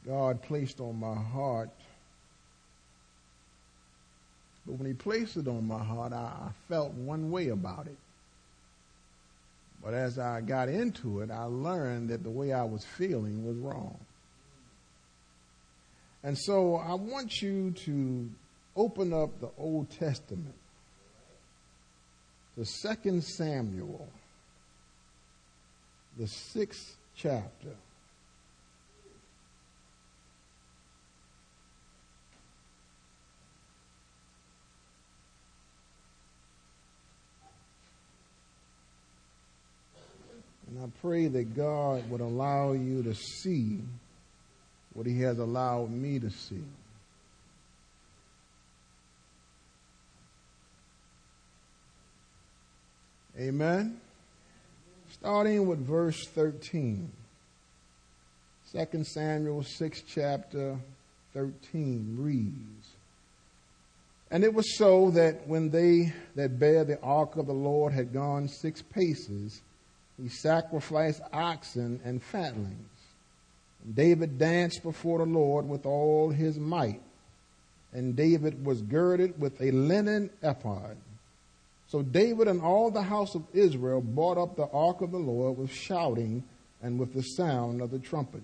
God placed on my heart. But when he placed it on my heart, I felt one way about it. But as I got into it, I learned that the way I was feeling was wrong. And so I want you to open up the Old Testament to 2 Samuel, the 6th chapter. And I pray that God would allow you to see what he has allowed me to see. Amen. Starting with verse 13. 2 Samuel 6 chapter 13 reads, And it was so that when they that bare the ark of the Lord had gone 6 paces, he sacrificed oxen and fatlings. And David danced before the Lord with all his might. And David was girded with a linen ephod. So David and all the house of Israel brought up the ark of the Lord with shouting and with the sound of the trumpet.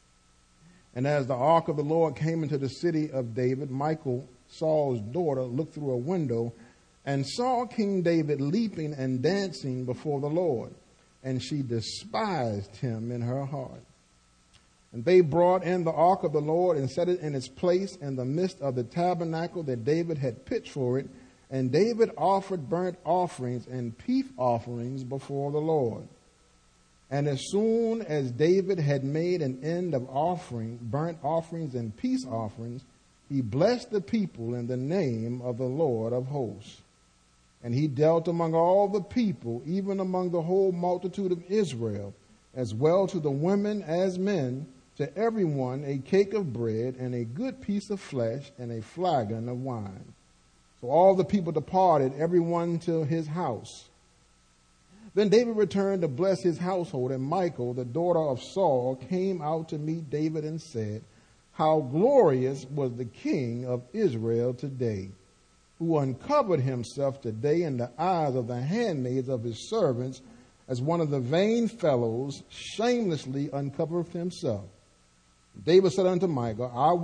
And as the ark of the Lord came into the city of David, Michal, Saul's daughter, looked through a window and saw King David leaping and dancing before the Lord. And she despised him in her heart. And they brought in the ark of the Lord and set it in its place in the midst of the tabernacle that David had pitched for it. And David offered burnt offerings and peace offerings before the Lord. And as soon as David had made an end of offering burnt offerings and peace offerings, he blessed the people in the name of the Lord of hosts. And he dealt among all the people, even among the whole multitude of Israel, as well to the women as men, to everyone a cake of bread and a good piece of flesh and a flagon of wine. So all the people departed, everyone to his house. Then David returned to bless his household, and Michal, the daughter of Saul, came out to meet David and said, How glorious was the king of Israel today, who uncovered himself today in the eyes of the handmaids of his servants, as one of the vain fellows shamelessly uncovereth himself. David said unto Michal,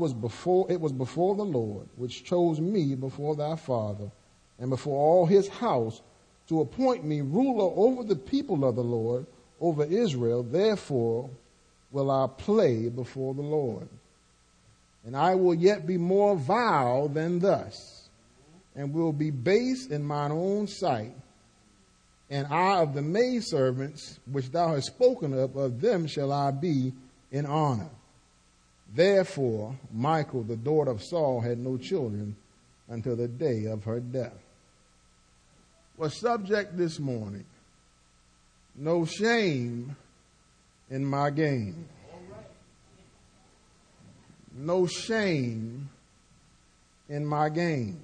it was before the Lord, which chose me before thy father, and before all his house, to appoint me ruler over the people of the Lord, over Israel. Therefore will I play before the Lord. And I will yet be more vile than thus, and will be base in mine own sight. And I of the maidservants which thou hast spoken of them shall I be in honor. Therefore Michal, the daughter of Saul, had no children until the day of her death. Well, subject this morning, no shame in my game. No shame in my game.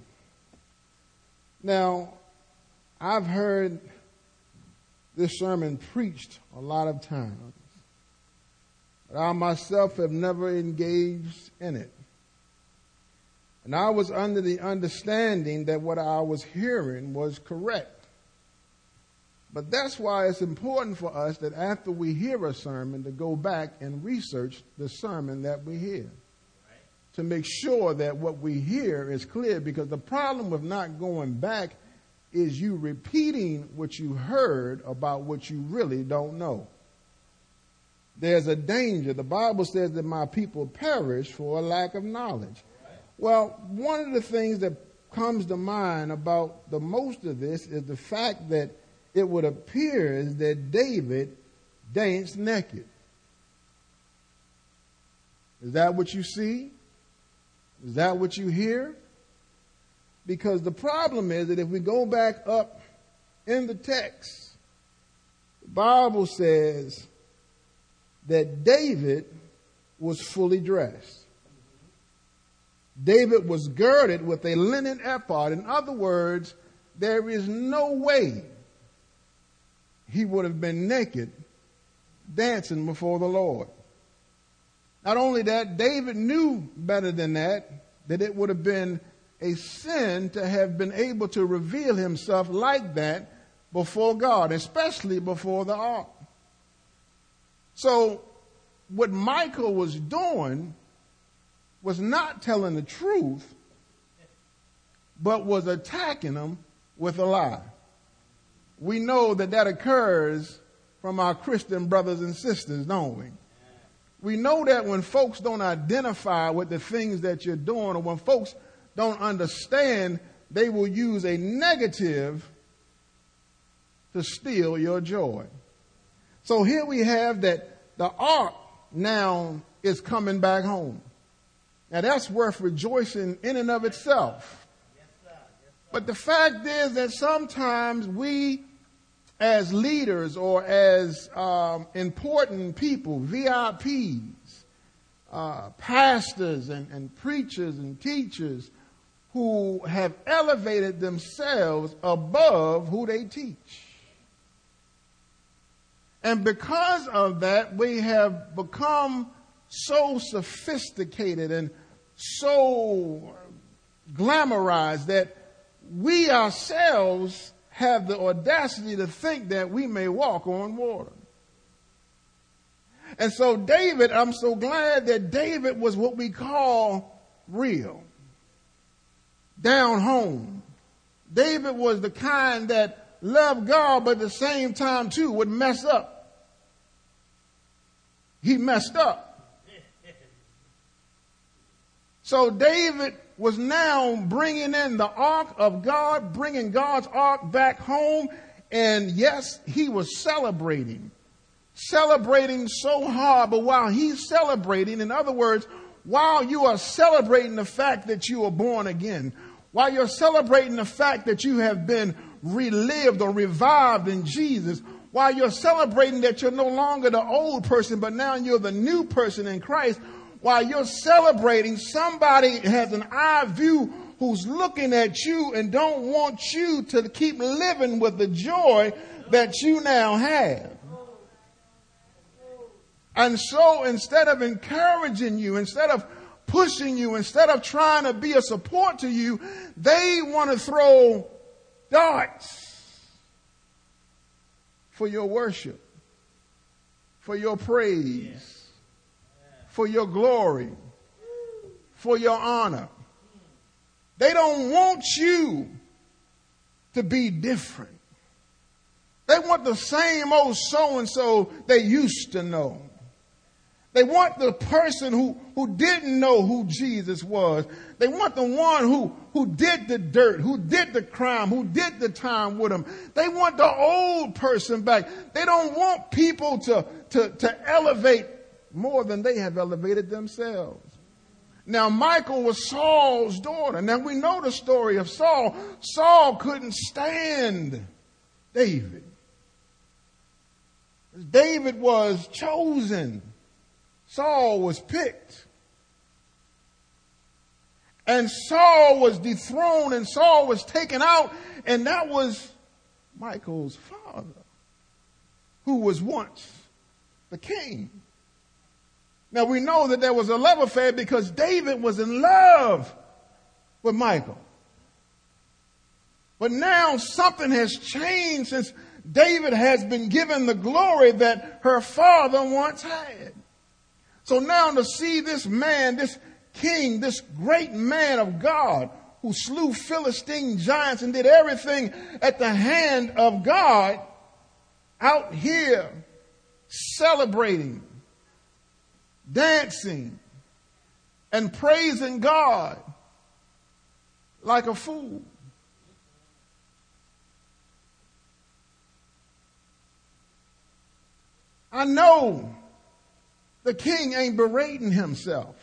Now, I've heard this sermon preached a lot of times, but I myself have never engaged in it. And I was under the understanding that what I was hearing was correct. But that's why it's important for us that after we hear a sermon to go back and research the sermon that we hear. To make sure that what we hear is clear, because the problem with not going back is you repeating what you heard about what you really don't know. There's a danger. The Bible says that my people perish for a lack of knowledge. Well, one of the things that comes to mind about the most of this is the fact that it would appear that David danced naked. Is that what you see? Is that what you hear? Because the problem is that if we go back up in the text, the Bible says that David was fully dressed. David was girded with a linen ephod. In other words, there is no way he would have been naked dancing before the Lord. Not only that, David knew better than that it would have been a sin to have been able to reveal himself like that before God, especially before the ark. So what Michal was doing was not telling the truth, but was attacking him with a lie. We know that occurs from our Christian brothers and sisters, don't we? We know that when folks don't identify with the things that you're doing, or when folks don't understand, they will use a negative to steal your joy. So here we have that the ark now is coming back home. Now that's worth rejoicing in and of itself. But the fact is that sometimes we, as leaders or as important people, VIPs, pastors and preachers and teachers who have elevated themselves above who they teach. And because of that, we have become so sophisticated and so glamorized that we ourselves have the audacity to think that we may walk on water. And so David, I'm so glad that David was what we call real, down home. David was the kind that loved God, but at the same time too would mess up. He messed up. So David was now bringing in the ark of God, bringing God's ark back home. And yes, he was celebrating so hard. But while he's celebrating, in other words, while you are celebrating the fact that you are born again, while you're celebrating the fact that you have been relived or revived in Jesus, while you're celebrating that you're no longer the old person, but now you're the new person in Christ, while you're celebrating, somebody has an eye view who's looking at you and don't want you to keep living with the joy that you now have. And so instead of encouraging you, instead of pushing you, instead of trying to be a support to you, they want to throw darts for your worship, for your praise, for your glory, for your honor. They don't want you to be different. They want the same old so-and-so they used to know. They want the person who didn't know who Jesus was. They want the one who did the dirt, who did the crime, who did the time with him. They want the old person back. They don't want people to elevate more than they have elevated themselves. Now, Michal was Saul's daughter. Now, we know the story of Saul. Saul couldn't stand David. David was chosen. Saul was picked. And Saul was dethroned and Saul was taken out. And that was Michal's father, who was once the king. Now we know that there was a love affair because David was in love with Michal. But now something has changed since David has been given the glory that her father once had. So now to see this man, this king, this great man of God who slew Philistine giants and did everything at the hand of God, out here celebrating, dancing, and praising God like a fool. I know the king ain't berating himself.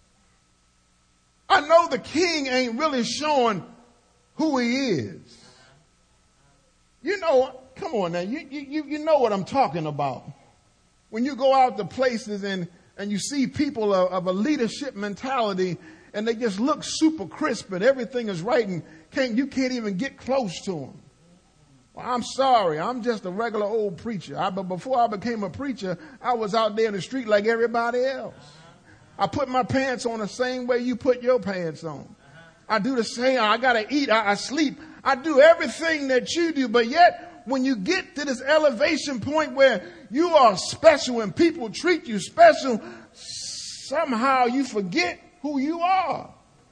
I know the king ain't really showing who he is. You know, come on now, you know what I'm talking about. When you go out to places and you see people of a leadership mentality and they just look super crisp and everything is right and you can't even get close to them. Well, I'm sorry, I'm just a regular old preacher. But before I became a preacher, I was out there in the street like everybody else. I put my pants on the same way you put your pants on. I do the same. I got to eat. I sleep. I do everything that you do. But yet, when you get to this elevation point where you are special and people treat you special, somehow you forget who you are.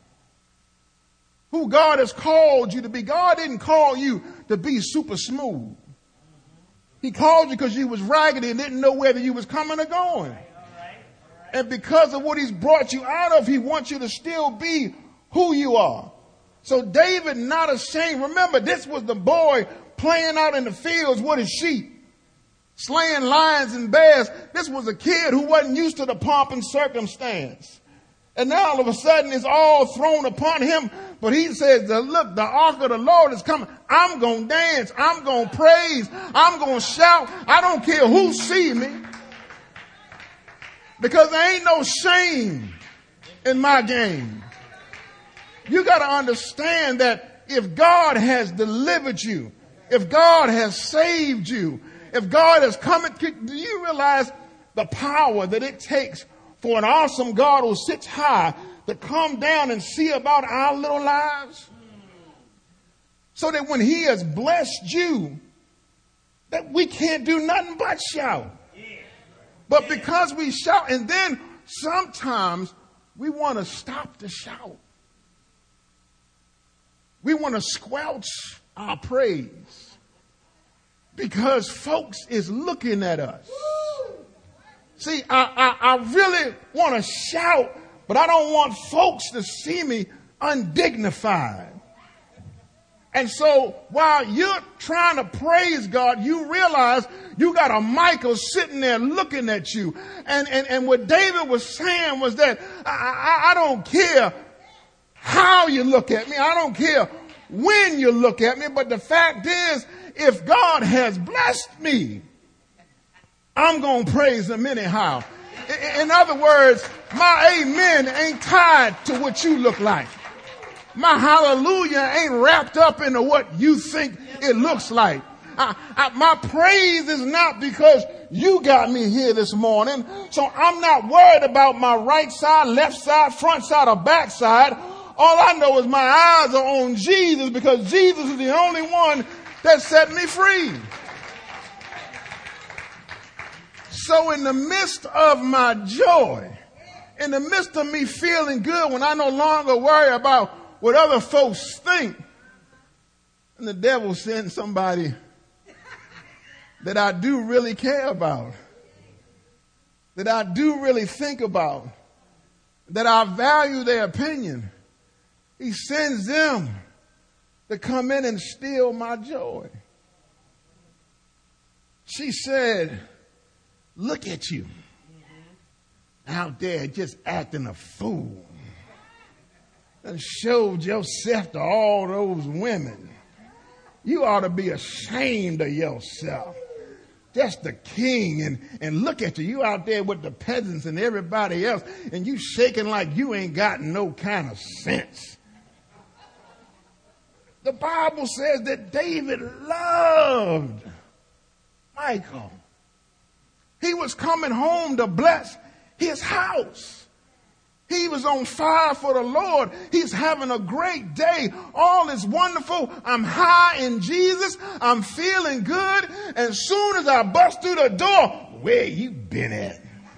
Who God has called you to be. God didn't call you to be super smooth. He called you because you was raggedy and didn't know whether you was coming or going. And because of what he's brought you out of, he wants you to still be who you are. So David, not ashamed. Remember, this was the boy playing out in the fields with his sheep, slaying lions and bears. This was a kid who wasn't used to the pomp and circumstance. And now all of a sudden it's all thrown upon him. But he says, look, the ark of the Lord is coming. I'm going to dance. I'm going to praise. I'm going to shout. I don't care who sees me. Because there ain't no shame in my game. You got to understand that if God has delivered you, if God has saved you, if God has come, do you realize the power that it takes for an awesome God who sits high to come down and see about our little lives? So that when he has blessed you, that we can't do nothing but shout. But because we shout, and then sometimes we want to stop the shout. We want to squelch our praise because folks is looking at us. See, I really want to shout, but I don't want folks to see me undignified. And so while you're trying to praise God, you realize you got a Michael sitting there looking at you. And what David was saying was that I don't care how you look at me. I don't care when you look at me. But the fact is, if God has blessed me, I'm going to praise him anyhow. In other words, my amen ain't tied to what you look like. My hallelujah ain't wrapped up into what you think it looks like. My praise is not because you got me here this morning. So I'm not worried about my right side, left side, front side, or back side. All I know is my eyes are on Jesus because Jesus is the only one that set me free. So in the midst of my joy, in the midst of me feeling good, when I no longer worry about what other folks think, and the devil sends somebody that I do really care about, that I do really think about, that I value their opinion, he sends them to come in and steal my joy. She said, look at you out there just acting a fool. And showed yourself to all those women. You ought to be ashamed of yourself. Just the king, and look at you. You out there with the peasants and everybody else, and you shaking like you ain't got no kind of sense. The Bible says that David loved Michal. He was coming home to bless his house. He was on fire for the Lord. He's having a great day. All is wonderful. I'm high in Jesus. I'm feeling good. And soon as I bust through the door, where you been at?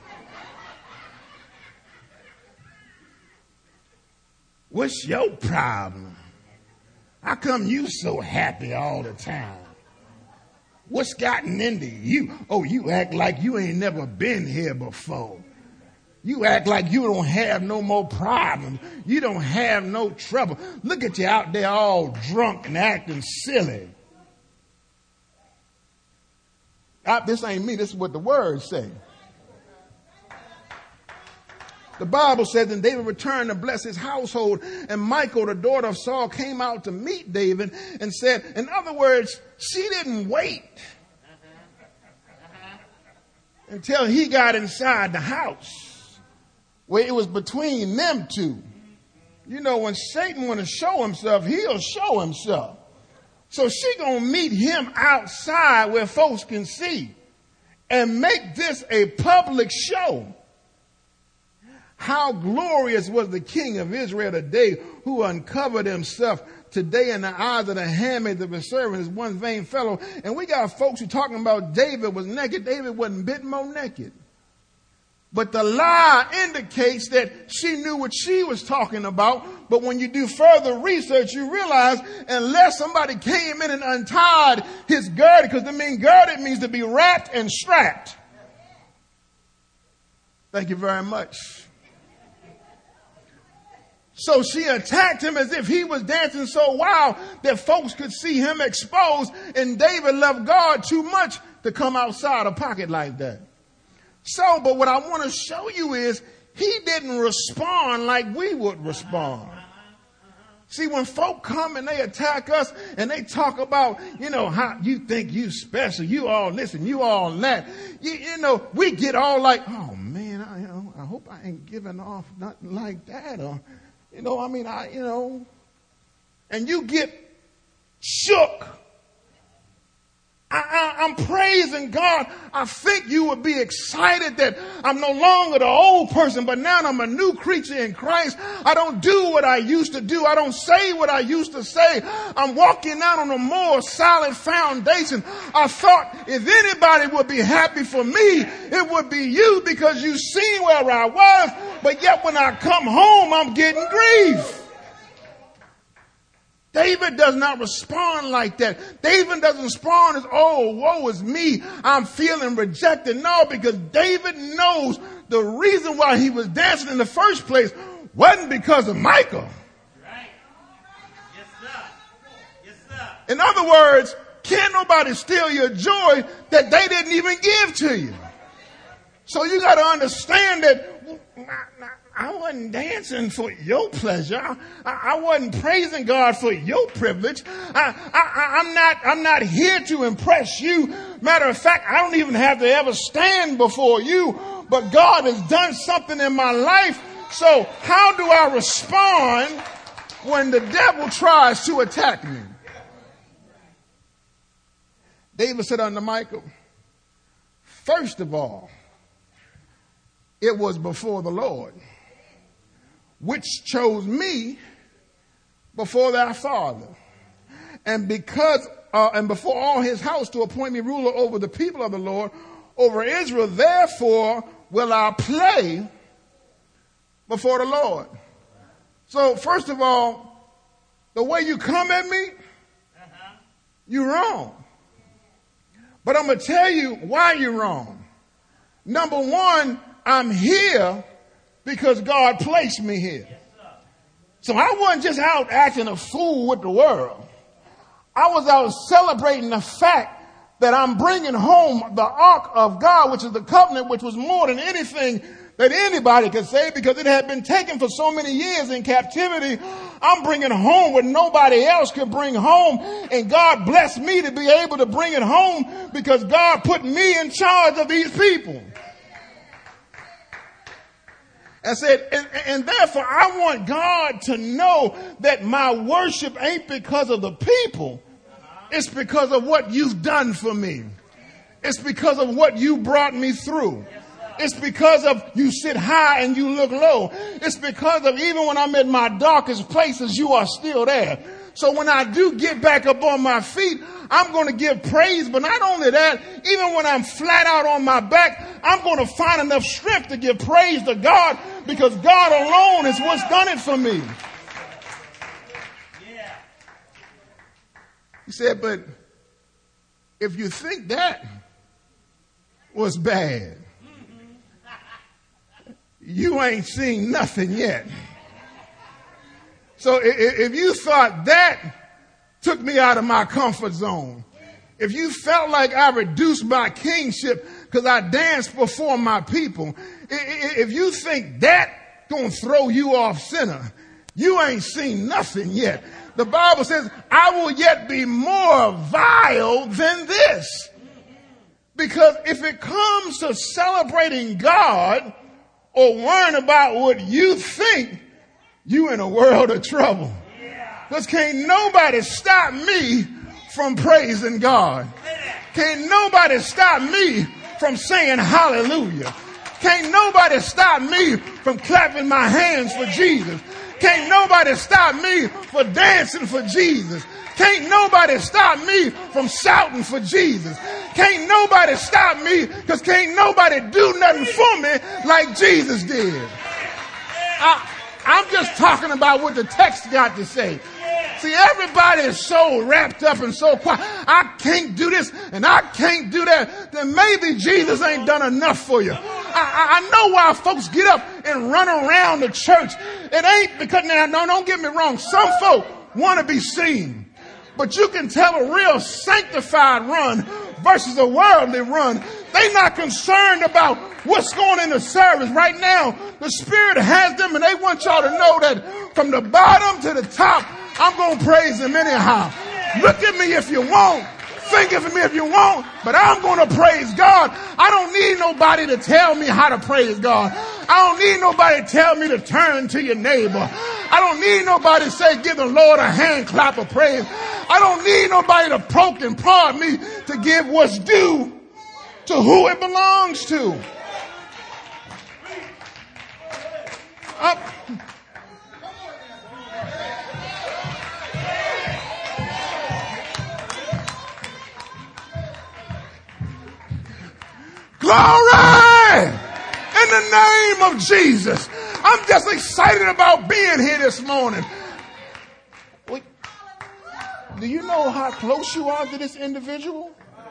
What's your problem? How come you so happy all the time? What's gotten into you? Oh, you act like you ain't never been here before. You act like you don't have no more problems. You don't have no trouble. Look at you out there all drunk and acting silly. This ain't me. This is what the words say. The Bible says, and David returned to bless his household. And Michal, the daughter of Saul, came out to meet David and said, in other words, she didn't wait until he got inside the house, where it was between them two. You know, when Satan want to show himself, he'll show himself. So she gonna meet him outside where folks can see and make this a public show. how glorious was the king of Israel today who uncovered himself today in the eyes of the handmaid of his servant is one vain fellow. And we got folks who talking about David was naked. David wasn't bit more naked. But the lie indicates that she knew what she was talking about. But when you do further research, you realize unless somebody came in and untied his girded, because girded means to be wrapped and strapped. Thank you very much. So she attacked him as if he was dancing so wild that folks could see him exposed. And David loved God too much to come outside a pocket like that. So, but what I want to show you is he didn't respond like we would respond. See, when folk come and they attack us and they talk about, how you think you special, you all listen, you all that, we get all like, oh man, I hope I ain't giving off nothing like that. Or, and you get shook. I'm praising God. I think you would be excited that I'm no longer the old person, but now I'm a new creature in Christ. I don't do what I used to do. I don't say what I used to say. I'm walking out on a more solid foundation. I thought if anybody would be happy for me, it would be you because you seen where I was. But yet when I come home, I'm getting grief. David does not respond like that. David doesn't respond as, oh, woe is me, I'm feeling rejected. No, because David knows the reason why he was dancing in the first place wasn't because of Michal. Right. Yes, sir. Yes, sir. In other words, can't nobody steal your joy that they didn't even give to you. So you got to understand that I wasn't dancing for your pleasure. I wasn't praising God for your privilege. I'm not here to impress you. Matter of fact, I don't even have to ever stand before you. But God has done something in my life. So how do I respond when the devil tries to attack me? David said unto Michal, first of all, it was before the Lord, which chose me before thy father, and before all his house to appoint me ruler over the people of the Lord, over Israel. Therefore will I play before the Lord. So first of all, the way you come at me, you're wrong. But I'm going to tell you why you're wrong. Number one, I'm here because God placed me here. So I wasn't just out acting a fool with the world. I was out celebrating the fact that I'm bringing home the ark of God, which is the covenant, which was more than anything that anybody could say because it had been taken for so many years in captivity. I'm bringing home what nobody else could bring home. And God blessed me to be able to bring it home because God put me in charge of these people. I said, and therefore I want God to know that my worship ain't because of the people. It's because of what you've done for me. It's because of what you brought me through. It's because of you sit high and you look low. It's because of even when I'm in my darkest places, you are still there. So when I do get back up on my feet, I'm going to give praise. But not only that, even when I'm flat out on my back, I'm going to find enough strength to give praise to God because God alone is what's done it for me. Yeah. He said, but if you think that was bad, you ain't seen nothing yet. So if you thought that took me out of my comfort zone, if you felt like I reduced my kingship because I danced before my people, if you think that gonna throw you off center, you ain't seen nothing yet. The Bible says, I will yet be more vile than this. Because if it comes to celebrating God or worrying about what you think, you in a world of trouble. Because can't nobody stop me from praising God. Can't nobody stop me from saying hallelujah. Can't nobody nobody stop me from clapping my hands for Jesus. Can't nobody stop me for dancing for Jesus. Can't nobody stop me from shouting for Jesus. Can't nobody stop me because can't nobody do nothing for me like Jesus did. I'm just talking about what the text got to say. See, everybody is so wrapped up and so quiet. I can't do this and I can't do that. Then maybe Jesus ain't done enough for you. I know why folks get up and run around the church. It ain't because, now, no, don't get me wrong. Some folk want to be seen. But you can tell a real sanctified run versus a worldly run. They're not concerned about what's going in the service. Right now, the Spirit has them and they want y'all to know that from the bottom to the top, I'm going to praise Him anyhow. Look at me if you want. Think of me if you want. But I'm going to praise God. I don't need nobody to tell me how to praise God. I don't need nobody to tell me to turn to your neighbor. I don't need nobody to say, give the Lord a hand clap of praise. I don't need nobody to poke and prod me to give what's due to who it belongs to. Glory in the name of Jesus. I'm just excited about being here this morning. Wait, do you know how close you are to this individual?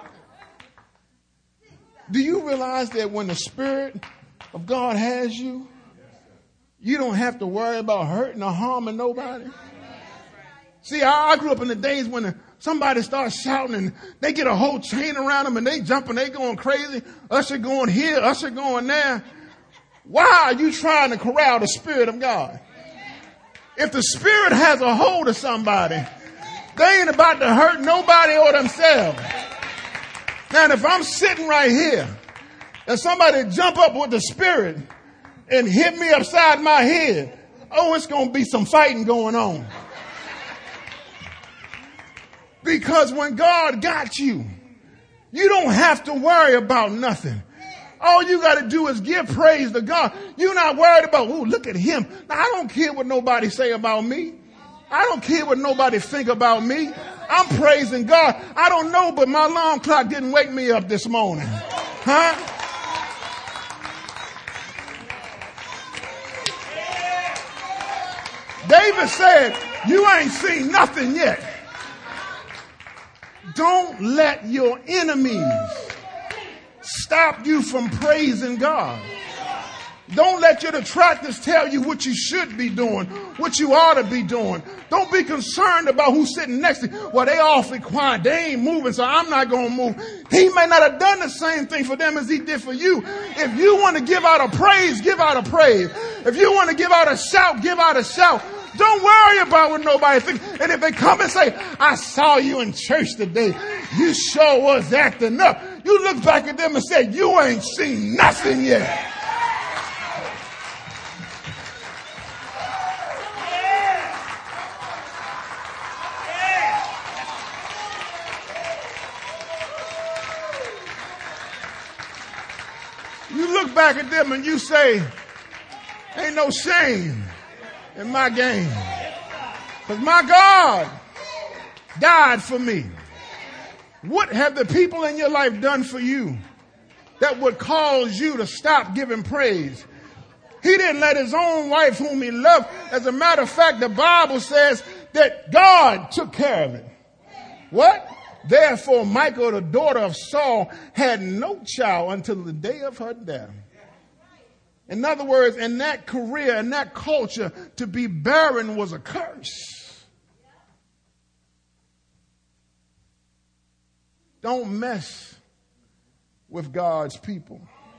Do you realize that when the Spirit of God has you, you don't have to worry about hurting or harming nobody? See, I grew up in the days when somebody starts shouting and they get a whole chain around them and they jumping, they going crazy. Usher going here, usher going there. Why are you trying to corral the Spirit of God? If the Spirit has a hold of somebody, they ain't about to hurt nobody or themselves. Now, if I'm sitting right here and somebody jump up with the Spirit and hit me upside my head, oh, it's going to be some fighting going on. Because when God got you, you don't have to worry about nothing. All you got to do is give praise to God. You're not worried about, oh, look at him. Now, I don't care what nobody say about me. I don't care what nobody think about me. I'm praising God. I don't know, but my alarm clock didn't wake me up this morning. Huh? David said, you ain't seen nothing yet. Don't let your enemies stop you from praising God. Don't let your detractors tell you what you should be doing, what you ought to be doing. Don't be concerned about who's sitting next to you. Well, they awfully quiet. They ain't moving, so I'm not going to move. He may not have done the same thing for them as he did for you. If you want to give out a praise, give out a praise. If you want to give out a shout, give out a shout. Don't worry about what nobody thinks. And if they come and say, I saw you in church today, you sure was acting up. You look back at them and say, you ain't seen nothing yet. You look back at them and you say, ain't no shame in my game. Because my God died for me. What have the people in your life done for you that would cause you to stop giving praise? He didn't let his own wife whom he loved. As a matter of fact, the Bible says that God took care of it. What? Therefore, Michal, the daughter of Saul, had no child until the day of her death. In other words, in that career, in that culture, to be barren was a curse. Don't mess with God's people.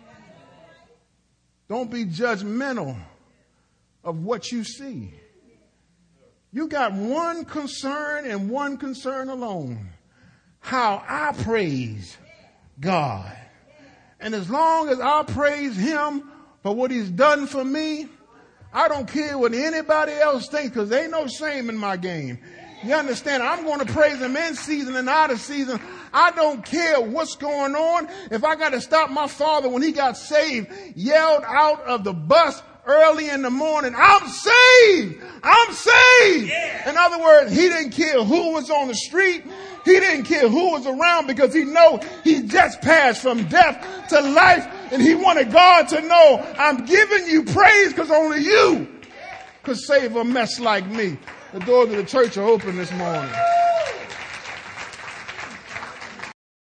Don't be judgmental of what you see. You got one concern and one concern alone. How I praise God. And as long as I praise him for what he's done for me, I don't care what anybody else thinks, because there ain't no shame in my game. You understand? I'm going to praise him in season and out of season. I don't care what's going on. If I got to stop my father when he got saved, yelled out of the bus early in the morning, I'm saved! I'm saved! Yeah. In other words, he didn't care who was on the street. He didn't care who was around because he know he just passed from death to life. And he wanted God to know, I'm giving you praise because only you could save a mess like me. The doors of the church are open this morning.